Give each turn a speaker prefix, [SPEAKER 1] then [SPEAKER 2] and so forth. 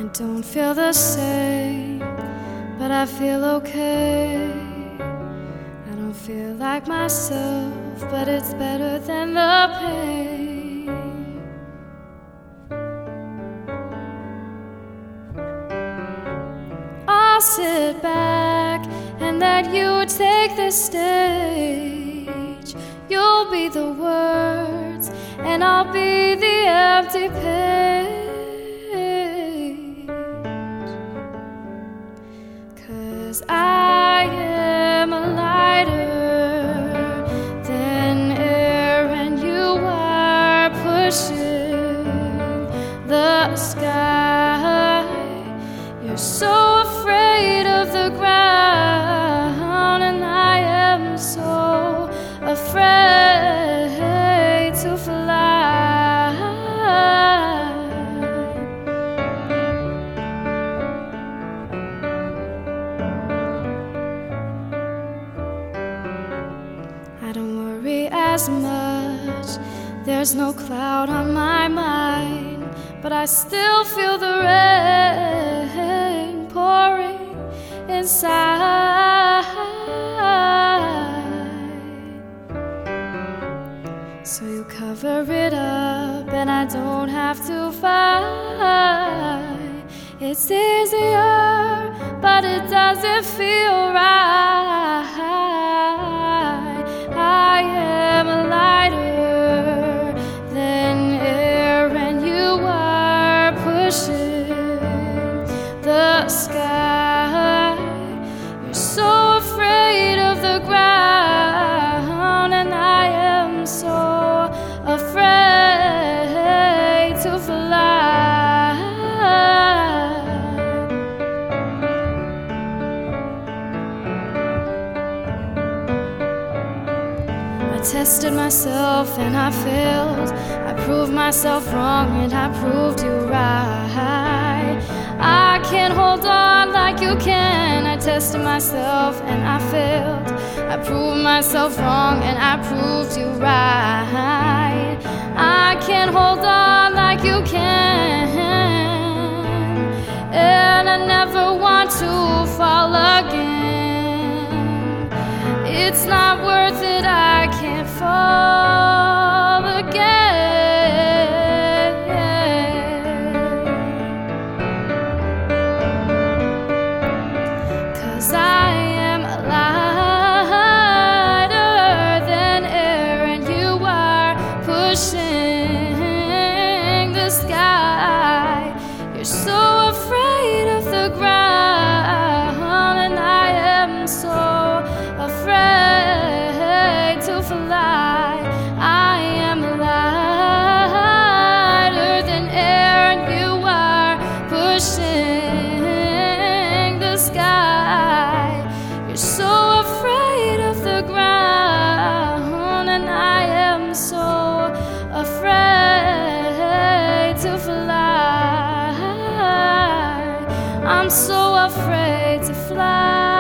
[SPEAKER 1] don't feel the same, but I feel okay. I don't feel like myself, but it's better than the pain. I'll sit back and let you take the stage. You'll be the words and I'll be the empty page. 'Cause I am a lighter than air, and you are pushing the sky. You're so afraid of the ground, and I am so afraid to fly. I don't worry as much, there's no cloud on my mind, but I still feel the rain pouring inside. So you cover it up and I don't have to fight. It's easier, but it doesn't feel right. I am lighter than air, and you are pushing the sky. You're so afraid of the ground, and I am so afraid to fly. I tested myself and I failed. I proved myself wrong and I proved you right. I can't hold on like you can. I tested myself and I failed. I proved myself wrong and I proved you right. I can't hold on like you can, and I never want to fall again. It's not worth it, I can't fall again. 'Cause I am lighter than air, and you are pushing the sky. You're so afraid of the ground, and I am so afraid to fly. I am lighter than air, and you are pushing the sky. You're so afraid of the ground, and I am so afraid to fly. I'm so afraid to fly.